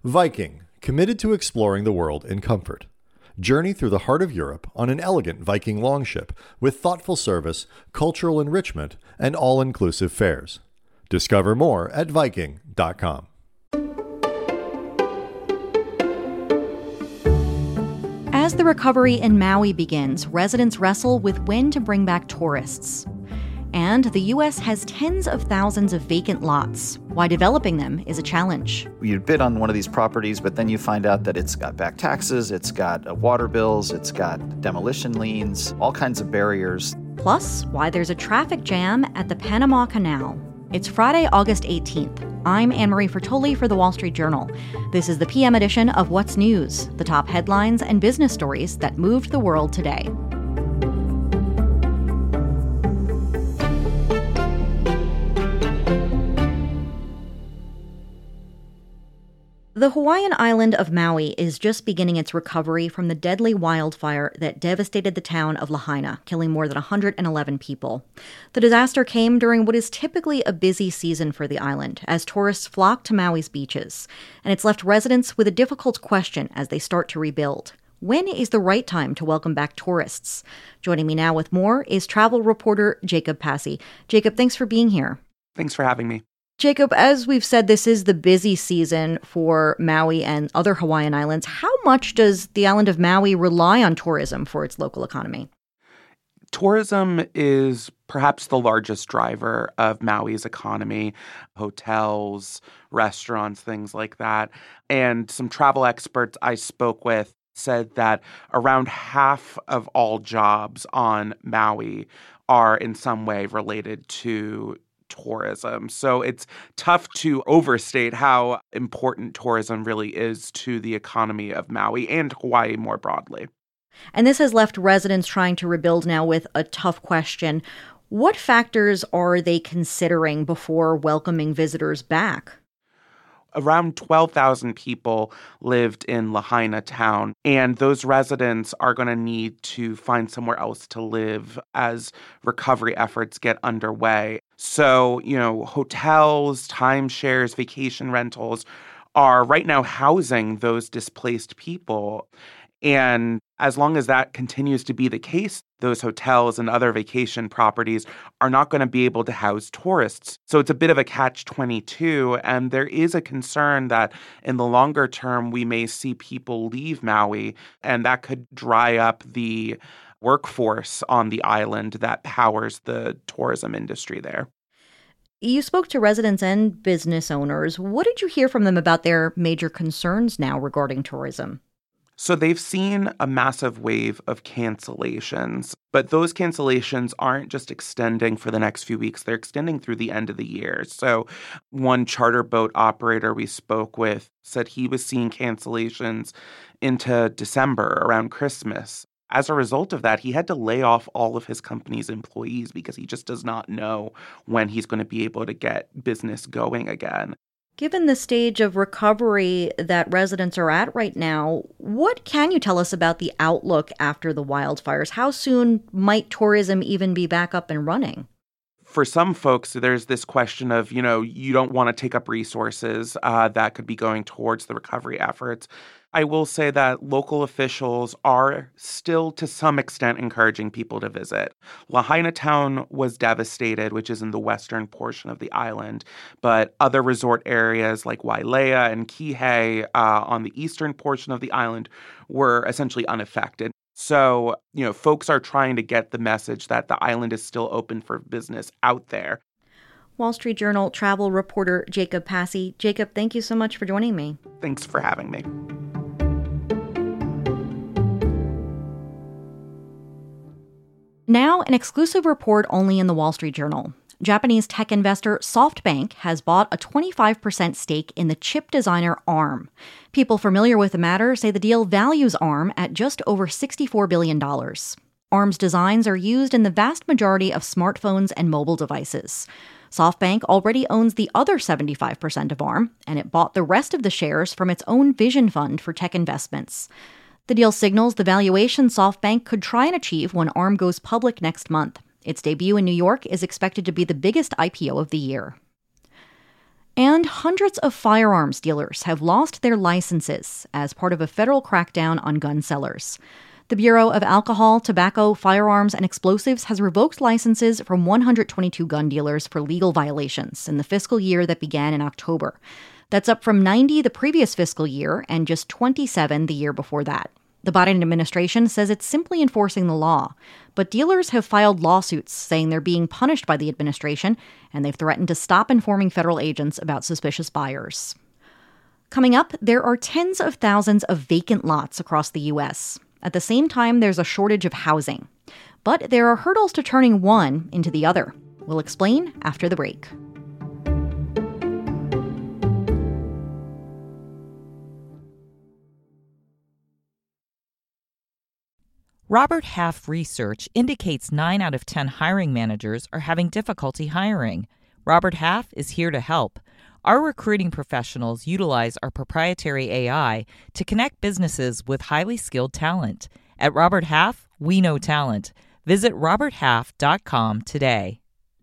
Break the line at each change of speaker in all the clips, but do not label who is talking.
Viking, committed to exploring the world in comfort. Journey through the heart of Europe on an elegant Viking longship with thoughtful service, cultural enrichment, and all-inclusive fares. Discover more at Viking.com.
As the recovery in Maui begins, residents wrestle with when to bring back tourists. And the U.S. has tens of thousands of vacant lots. Why developing them is a challenge.
You bid on one of these properties, but then you find out that it's got back taxes, it's got water bills, it's got demolition liens, all kinds of barriers.
Plus, why there's a traffic jam at the Panama Canal. It's Friday, August 18th. I'm Anne-Marie Fertoli for The Wall Street Journal. This is the PM edition of What's News, the top headlines and business stories that moved the world today. The Hawaiian island of Maui is just beginning its recovery from the deadly wildfire that devastated the town of Lahaina, killing more than 111 people. The disaster came during what is typically a busy season for the island, as tourists flock to Maui's beaches, and it's left residents with a difficult question as they start to rebuild. When is the right time to welcome back tourists? Joining me now with more is travel reporter Jacob Passy. Jacob, thanks for being here.
Thanks for having me.
Jacob, as we've said, this is the busy season for Maui and other Hawaiian islands. How much does the island of Maui rely on tourism for its local economy?
Tourism is perhaps the largest driver of Maui's economy. Hotels, restaurants, things like that. And some travel experts I spoke with said that around half of all jobs on Maui are in some way related to tourism. So it's tough to overstate how important tourism really is to the economy of Maui and Hawaii more broadly.
And this has left residents trying to rebuild now with a tough question. What factors are they considering before welcoming visitors back?
Around 12,000 people lived in Lahaina town, and those residents are going to need to find somewhere else to live as recovery efforts get underway. So, hotels, timeshares, vacation rentals are right now housing those displaced people. And as long as that continues to be the case, those hotels and other vacation properties are not going to be able to house tourists. So it's a bit of a catch-22, and there is a concern that in the longer term, we may see people leave Maui, and that could dry up the workforce on the island that powers the tourism industry there.
You spoke to residents and business owners. What did you hear from them about their major concerns now regarding tourism?
So they've seen a massive wave of cancellations, but those cancellations aren't just extending for the next few weeks. They're extending through the end of the year. So one charter boat operator we spoke with said he was seeing cancellations into December around Christmas. As a result of that, he had to lay off all of his company's employees because he just does not know when he's going to be able to get business going again.
Given the stage of recovery that residents are at right now, what can you tell us about the outlook after the wildfires? How soon might tourism even be back up and running?
For some folks, there's this question of, you don't want to take up resources that could be going towards the recovery efforts. I will say that local officials are still, to some extent, encouraging people to visit. Lahaina town was devastated, which is in the western portion of the island, but other resort areas like Wailea and Kihei on the eastern portion of the island were essentially unaffected. So, folks are trying to get the message that the island is still open for business out there.
Wall Street Journal travel reporter Jacob Passy. Jacob, thank you so much for joining me.
Thanks for having me.
Now, an exclusive report only in the Wall Street Journal. Japanese tech investor SoftBank has bought a 25% stake in the chip designer ARM. People familiar with the matter say the deal values ARM at just over $64 billion. ARM's designs are used in the vast majority of smartphones and mobile devices. SoftBank already owns the other 75% of ARM, and it bought the rest of the shares from its own vision fund for tech investments. The deal signals the valuation SoftBank could try and achieve when ARM goes public next month. Its debut in New York is expected to be the biggest IPO of the year. And hundreds of firearms dealers have lost their licenses as part of a federal crackdown on gun sellers. The Bureau of Alcohol, Tobacco, Firearms, and Explosives has revoked licenses from 122 gun dealers for legal violations in the fiscal year that began in October. That's up from 90 the previous fiscal year and just 27 the year before that. The Biden administration says it's simply enforcing the law, but dealers have filed lawsuits saying they're being punished by the administration, and they've threatened to stop informing federal agents about suspicious buyers. Coming up, there are tens of thousands of vacant lots across the U.S. At the same time, there's a shortage of housing. But there are hurdles to turning one into the other. We'll explain after the break.
Robert Half research indicates 9 out of 10 hiring managers are having difficulty hiring. Robert Half is here to help. Our recruiting professionals utilize our proprietary AI to connect businesses with highly skilled talent. At Robert Half, we know talent. Visit roberthalf.com today.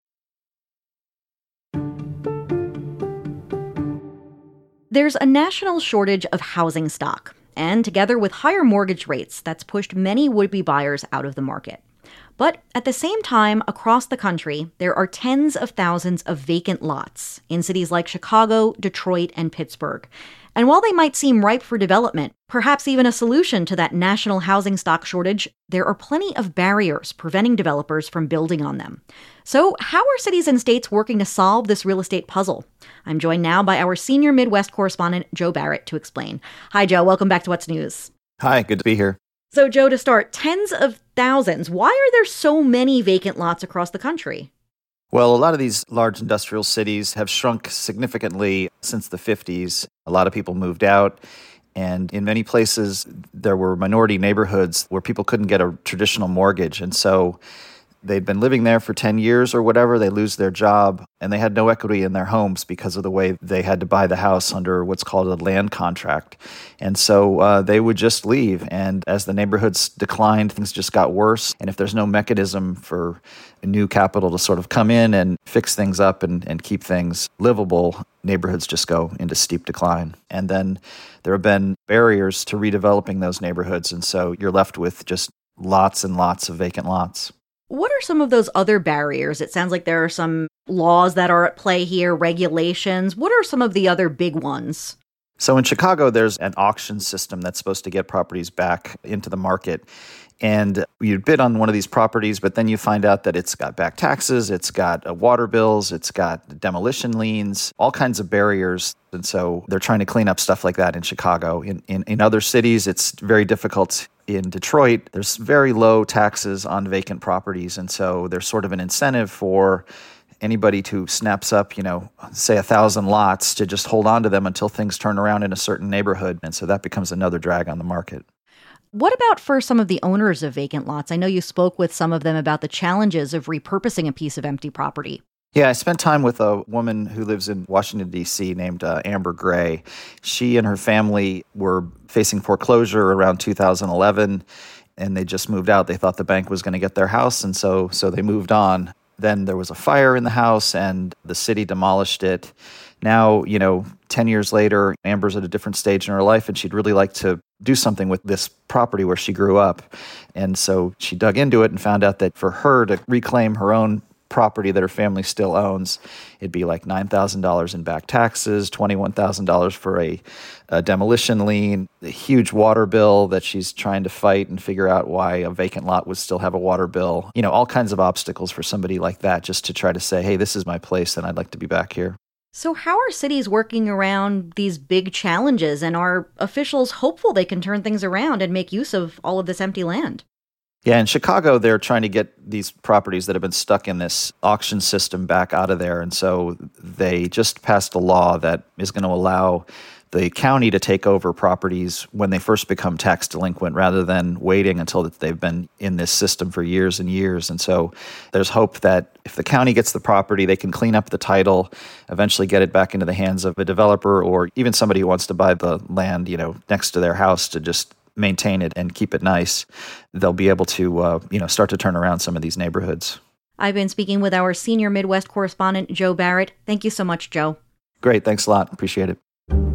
There's a national shortage of housing stock. And together with higher mortgage rates, that's pushed many would-be buyers out of the market. But at the same time, across the country, there are tens of thousands of vacant lots in cities like Chicago, Detroit, and Pittsburgh. And while they might seem ripe for development, perhaps even a solution to that national housing stock shortage, there are plenty of barriers preventing developers from building on them. So how are cities and states working to solve this real estate puzzle? I'm joined now by our senior Midwest correspondent, Joe Barrett, to explain. Hi, Joe. Welcome back to What's News.
Hi, good to be here.
So, Joe, to start, tens of thousands. Why are there so many vacant lots across the country?
Well, a lot of these large industrial cities have shrunk significantly since the 50s. A lot of people moved out, and in many places, there were minority neighborhoods where people couldn't get a traditional mortgage. And so they'd been living there for 10 years or whatever, they lose their job, and they had no equity in their homes because of the way they had to buy the house under what's called a land contract. And so they would just leave. And as the neighborhoods declined, things just got worse. And if there's no mechanism for new capital to sort of come in and fix things up and keep things livable, neighborhoods just go into steep decline. And then there have been barriers to redeveloping those neighborhoods. And so you're left with just lots and lots of vacant lots.
What are some of those other barriers? It sounds like there are some laws that are at play here, regulations. What are some of the other big ones?
So in Chicago, there's an auction system that's supposed to get properties back into the market. And you bid on one of these properties, but then you find out that it's got back taxes, it's got water bills, it's got demolition liens, all kinds of barriers. And so they're trying to clean up stuff like that in Chicago. In other cities, it's very difficult. In Detroit, there's very low taxes on vacant properties. And so there's sort of an incentive for anybody who snaps up, say 1,000 lots to just hold on to them until things turn around in a certain neighborhood. And so that becomes another drag on the market.
What about for some of the owners of vacant lots? I know you spoke with some of them about the challenges of repurposing a piece of empty property.
Yeah, I spent time with a woman who lives in Washington, D.C. named Amber Gray. She and her family were facing foreclosure around 2011, and they just moved out. They thought the bank was going to get their house, and so they moved on. Then there was a fire in the house, and the city demolished it. Now, 10 years later, Amber's at a different stage in her life, and she'd really like to do something with this property where she grew up. And so she dug into it and found out that for her to reclaim her own property that her family still owns, it'd be like $9,000 in back taxes, $21,000 for a demolition lien, a huge water bill that she's trying to fight and figure out why a vacant lot would still have a water bill. All kinds of obstacles for somebody like that just to try to say, hey, this is my place and I'd like to be back here.
So how are cities working around these big challenges, and are officials hopeful they can turn things around and make use of all of this empty land?
Yeah, in Chicago, they're trying to get these properties that have been stuck in this auction system back out of there. And so they just passed a law that is going to allow the county to take over properties when they first become tax delinquent rather than waiting until they've been in this system for years and years. And so there's hope that if the county gets the property, they can clean up the title, eventually get it back into the hands of a developer or even somebody who wants to buy the land, next to their house to just maintain it and keep it nice. They'll be able to, start to turn around some of these neighborhoods.
I've been speaking with our senior Midwest correspondent, Joe Barrett. Thank you so much, Joe.
Great. Thanks a lot. Appreciate it.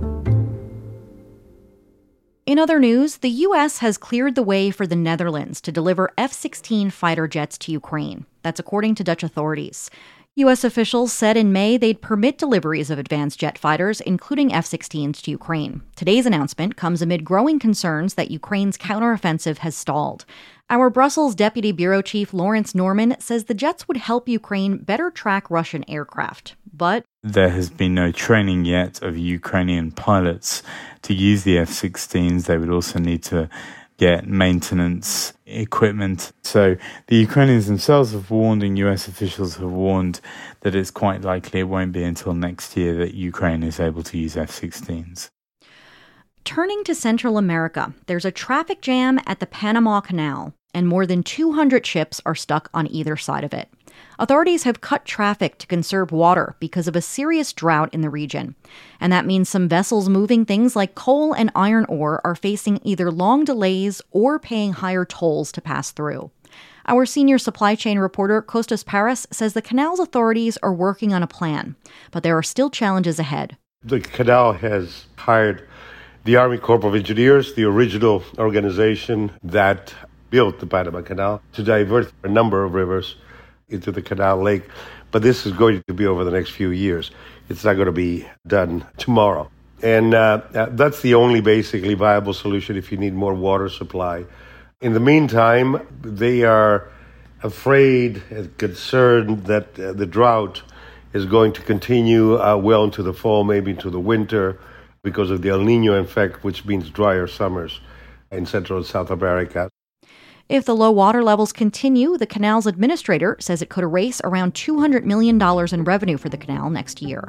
In other news, the U.S. has cleared the way for the Netherlands to deliver F-16 fighter jets to Ukraine. That's according to Dutch authorities. U.S. officials said in May they'd permit deliveries of advanced jet fighters, including F-16s, to Ukraine. Today's announcement comes amid growing concerns that Ukraine's counteroffensive has stalled. Our Brussels Deputy Bureau Chief Lawrence Norman says the jets would help Ukraine better track Russian aircraft. But
there has been no training yet of Ukrainian pilots to use the F-16s. They would also need to get maintenance equipment. So the Ukrainians themselves have warned, and US officials have warned, that it's quite likely it won't be until next year that Ukraine is able to use F-16s.
Turning to Central America, there's a traffic jam at the Panama Canal, and more than 200 ships are stuck on either side of it. Authorities have cut traffic to conserve water because of a serious drought in the region. And that means some vessels moving things like coal and iron ore are facing either long delays or paying higher tolls to pass through. Our senior supply chain reporter, Kostas Paris, says the canal's authorities are working on a plan, but there are still challenges ahead.
The canal has hired the Army Corps of Engineers, the original organization that built the Panama Canal, to divert a number of rivers into the canal lake. But this is going to be over the next few years. It's not going to be done tomorrow. And that's the only basically viable solution if you need more water supply. In the meantime, they are afraid and concerned that the drought is going to continue well into the fall, maybe into the winter, because of the El Nino effect, which means drier summers in Central and South America.
If the low water levels continue, the canal's administrator says it could erase around $200 million in revenue for the canal next year.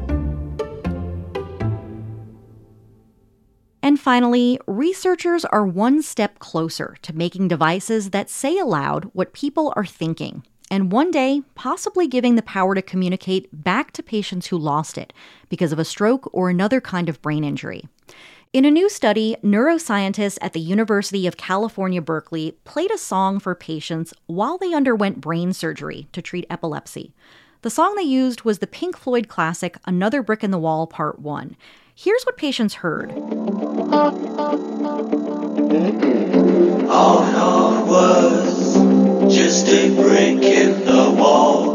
And finally, researchers are one step closer to making devices that say aloud what people are thinking, and one day possibly giving the power to communicate back to patients who lost it because of a stroke or another kind of brain injury. In a new study, neuroscientists at the University of California, Berkeley played a song for patients while they underwent brain surgery to treat epilepsy. The song they used was the Pink Floyd classic Another Brick in the Wall, Part 1. Here's what patients heard.
All it was just a brick in the wall.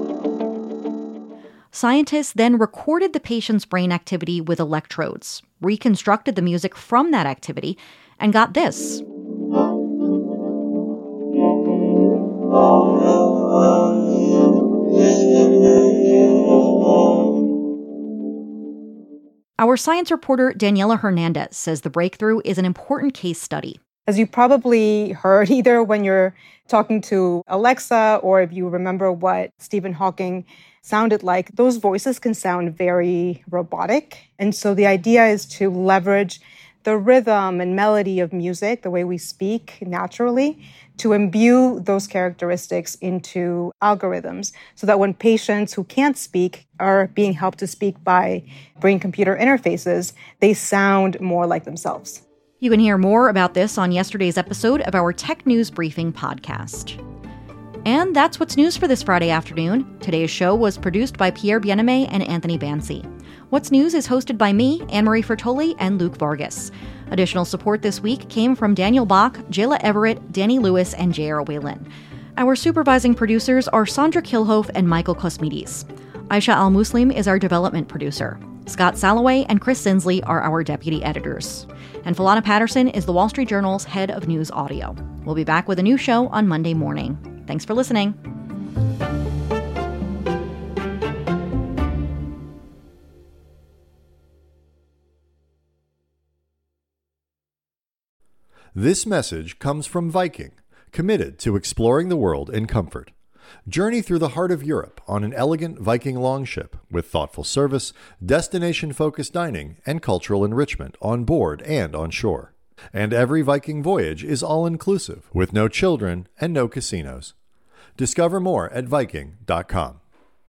Scientists then recorded the patient's brain activity with electrodes, reconstructed the music from that activity, and got this. Our science reporter, Daniela Hernandez, says the breakthrough is an important case study.
As you probably heard, either when you're talking to Alexa or if you remember what Stephen Hawking sounded like, those voices can sound very robotic. And so the idea is to leverage the rhythm and melody of music, the way we speak naturally, to imbue those characteristics into algorithms so that when patients who can't speak are being helped to speak by brain-computer interfaces, they sound more like themselves.
You can hear more about this on yesterday's episode of our Tech News Briefing podcast. And that's what's news for this Friday afternoon. Today's show was produced by Pierre Bienaimé and Anthony Bansi. What's News is hosted by me, Anne-Marie Fertoli, and Luke Vargas. Additional support this week came from Daniel Bach, Jayla Everett, Danny Lewis, and J.R. Whalen. Our supervising producers are Sandra Kilhoff and Michael Kosmides. Aisha Al-Muslim is our development producer. Scott Salloway and Chris Sinsley are our deputy editors. And Philana Patterson is the Wall Street Journal's head of news audio. We'll be back with a new show on Monday morning. Thanks for listening.
This message comes from Viking, committed to exploring the world in comfort. Journey through the heart of Europe on an elegant Viking longship with thoughtful service, destination-focused dining, and cultural enrichment on board and on shore. And every Viking voyage is all-inclusive with no children and no casinos. Discover more at Viking.com.